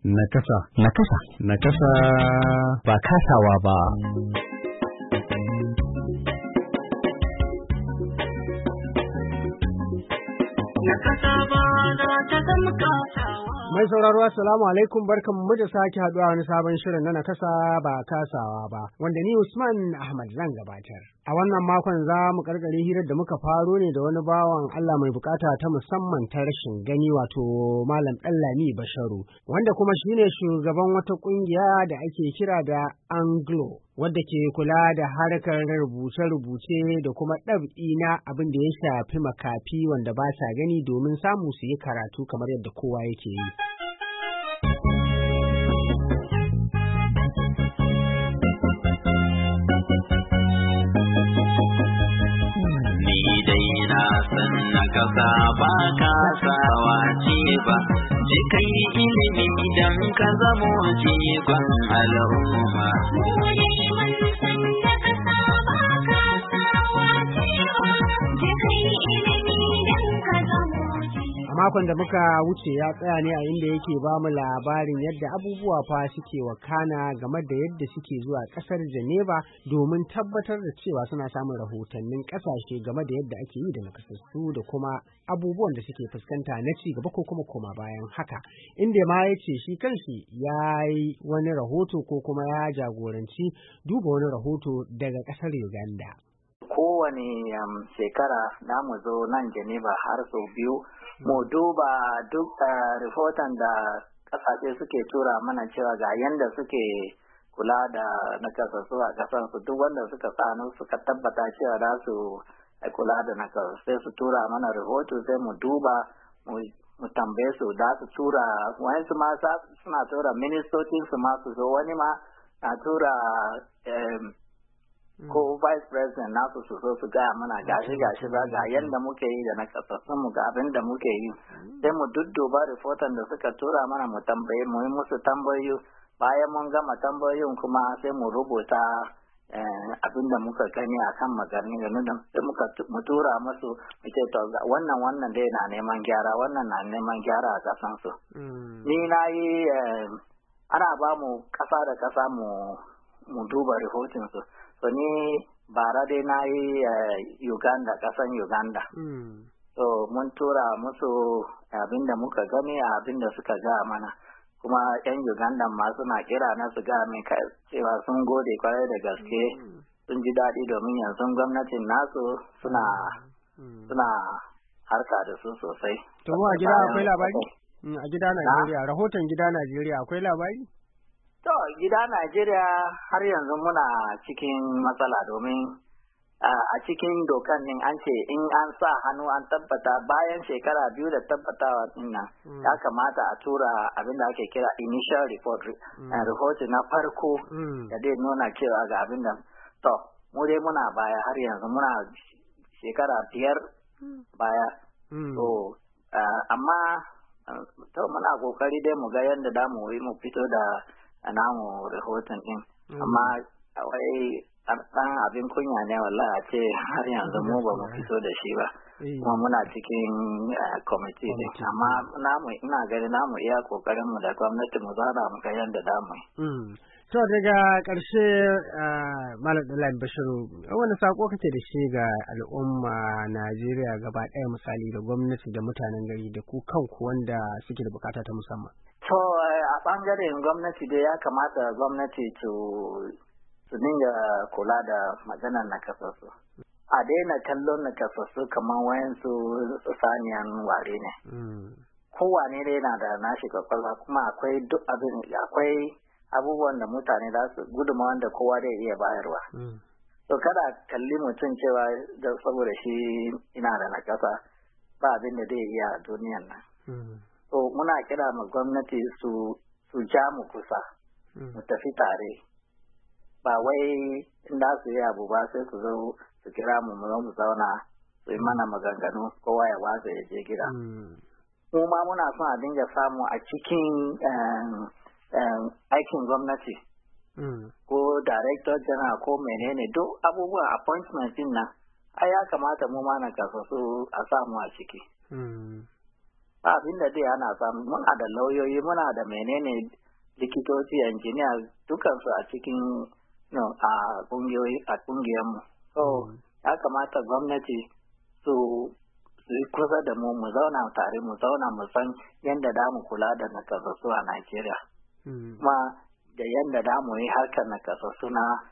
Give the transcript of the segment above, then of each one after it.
Nakasa. Nakasa. Nakasa. Ba kasawa ba. Mai sauraro assalamu alaikum, barkanmu da sake haduwa wani sabon shirin na nakasa ba kasawa ba, wanda ni Usman Ahmad zan gabatar. A wannan makon za mu karkare hirar da muka faro ne da wani bawan Allah mai bukata ta musamman ta rashin gani, wato Malam Ɗanlami Basharu, wanda kuma shine shugaban wata kungiya da ake kira da Anglo, wadda ke kula da harkar rubuce-rubuce da kuma ɗab'i na abin da ya shafi makafi wanda ba sa gani domin samu su yi karatu kamar yadda kowa yake yi. Nakasa ba kasawa ce ba, je kai ilimi idan ka zamo jigon al'umma. A makon da muka wuce ya tsaya ne a inda yake ba mu labarin yadda abubuwa fa suke wakana game da yadda suke zuwa kasar Geneva domin tabbatar da cewa suna samun rahotannin kasashe game da yadda ake yi da nakasassu da kuma abubuwan da suke fuskanta na ci gaba ko kuma koma bayan haka, inda ma ya ce shi kanshi ya yi wani rahoto ko kuma ya jagoranci duba wani rahoto daga kasar Uganda. Kowane shekara na mu zo nan Geneva har sau biyu mu duba duk rahoton da kasashe suke tura mana cewa ga yanda suke kula da nakasassu a kasansu, duk wanda suka sanu suka tabbata cewa za su kula da nakasassu sai su tura mana rahoto, sai mu duba mu tambaye su da su tura, wani su ma suna tura ministocin su ma su zo, wani ma na tura ko vice president nasu su zo su gaya mana gashi za ga yanda muke yi da nakasassun mu, ga abin da muke yi, sai mu dudduba reportan da suka tura mana mu tambaye, mu yi musu tambayoyi, bayan mun gama tambayoyin kuma sai mu rubuta abin da muka gani akan magani da sai mu tura musu mu ce to wannan dai na neman gyara, wannan na neman gyara a kasan su. Ni na yi ana ba mu kasa da kasa mu duba reportin su. So ni bara dai na yi Uganda, kasan Uganda. So mun tura musu abin da muka gani, abin da suka ga mana. Kuma 'yan Uganda ma suna kira na su ga min cewa sun gode kwarai da gaske, sun ji daɗi domin yanzu gwamnatin nasu suna harka da su sosai. To mu a gida akwai labari? A gida Najeriya, rahoton gida Najeriya akwai labari? To, gida Najeriya har yanzu muna cikin matsala domin a cikin dokan din an ce in an sa hannu an tabbata bayan shekara 2 da tabbatawa din nan ya kamata a tura abin da ake kira initial report na farko da dai nuna cewa ga abin da to mu dai muna baya har yanzu muna shekara 5 baya to amma to muna kokari dai mu ga yadda da mu fito da namu rahoton din, amma wai ɗan abin kunya ne wallahi a ce har yanzu mu ba mu fito da shi ba, kuma muna cikin kwamiti din, amma ina gani namu iya kokarin mu da gwamnati mu zara mu ga yadda damu. To daga ƙarshe Malam Ɗanlami Basharu, wani sako kake da shi ga al'umma Najeriya gaba ɗaya, misali da gwamnati da mutanen gari da ku kanku wanda suke da bukata ta musamman? To a ɓangaren gwamnati dai ya kamata gwamnati su dinga kula da maganar nakasassu. A daina kallon nakasassu kamar wayansu saniyan ware ne. Kowane dai na da nashi kwakwalwa, kuma akwai abubuwan da mutane za su gudunmawar da kowa zai iya bayarwa. To kada kalli mutum cewa saboda shi ina da nakasa ba abin da zai iya a duniyan nan. So muna kira ma gwamnati su ja mu kusa, mu tafi tare, ba wai in da su yi abu ba sai su zo su kira mu mu zauna su yi mana maganganu kowa ya watsa ya je gida. Mu ma muna son a dinga samu a cikin aikin gwamnati, ko director general ko menene duk abubuwan appointment din nan ai ya kamata mu ma na kasasu a samu a ciki. abin da dai ana samu. Muna da lauyoyi, muna da menene likitoci, injiniya, dukansu a cikin a kungiyarmu. So ya kamata gwamnati su yi kusa da mu zauna tare, mu zauna mu san yadda da mu kula da nakasassu a Najeriya. Kuma da yadda da mu yi harkar nakasassu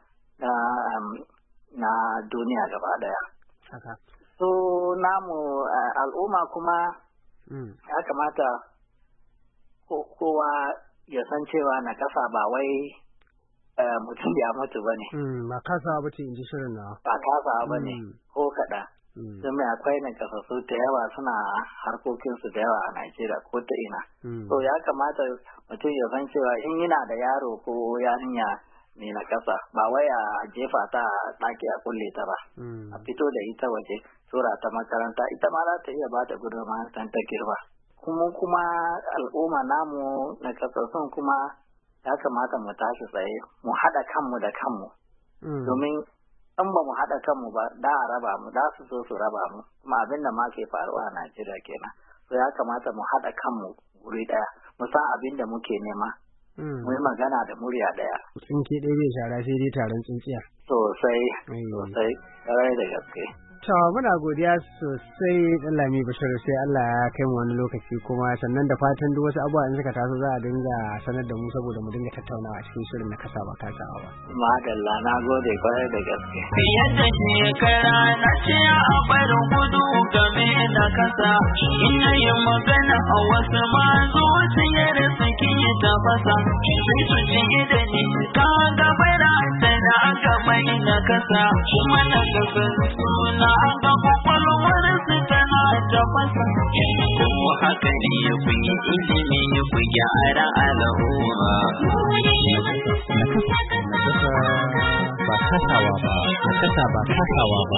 na duniya gaba daya. So namu al'umma kuma ya kamata kowa ya san cewa nakasa ba wai mutum ya mutu ba ne. Ba kasawa ba ce in ji shirin na. Ba kasawa ba ne ko kaɗan. Don mai akwai nakasassu da yawa suna harkokinsu da yawa a Najeriya ko ta ina. So ya kamata mutum ya san cewa in yana da yaro ko yarinya ne na kasa ba wai a jefa ta a ɗaki a kulle ta ba. A fito da ita waje, tura ta makaranta, ita ma za ta iya ba ta gudunmawa ta girba. Kuma al'umma namu na kasassun kuma ya kamata mu tashi tsaye, mu haɗa kanmu da kanmu. Domin in ba mu haɗa kanmu ba, da a raba mu, da su so su raba mu, kuma abin da ma ke faruwa a Najeriya kenan. So ya kamata mu haɗa kanmu guri ɗaya, mu san abin da muke nema. Mu yi magana da murya ɗaya. Tsinke ɗaya bai shara sai dai taron tsintsiya. Sosai, ƙwarai da gaske. To muna godiya sosai Lami Bashir, sai Allah ya kai mu wani lokaci kuma sannan da fatan duk wasu abubuwa in suka taso za a dinga sanar da mu saboda mu dinga tattaunawa a cikin shirin na kasa ba kasawa ba. Madalla, na gode kwarai da gaske. Yadda shekara na ce a bar gudu game da kasa, ina yin magana a wasu ma zuciyar suke tafasa, sai su ji da ni ka gabara tana aka mai na kasa, kuma na kasa suna ga kwakwalwar su tana tafasa. Kuma haka ne ku yi ilimi ku gyara al'umma. Ba kasawa ba, nakasa ba kasawa ba.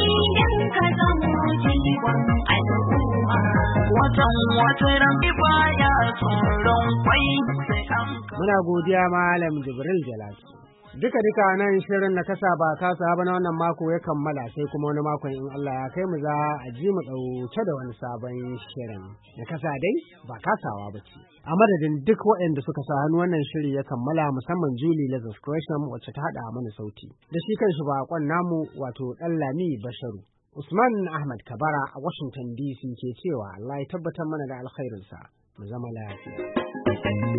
Watan baya tsoron kwai. Muna godiya Malam Jibril Jalatu. Duka nan shirin na kasa ba kasa ba na wannan mako ya kammala, sai kuma wani makon in Allah ya kai mu za a ji mu ɗauke da wani sabon shirin. Na kasa dai ba kasawa ba ce. A madadin duk waɗanda suka sa hannu wannan shiri ya kammala, musamman Julie Lazarus Gresham wacce ta haɗa mana sauti. Da shi kanshi baƙon namu wato Lami Basharu. Usman Ahmad Kabara a Washington DC ke cewa Allah ya tabbatar mana da alkhairinsa. Mu zama lafiya.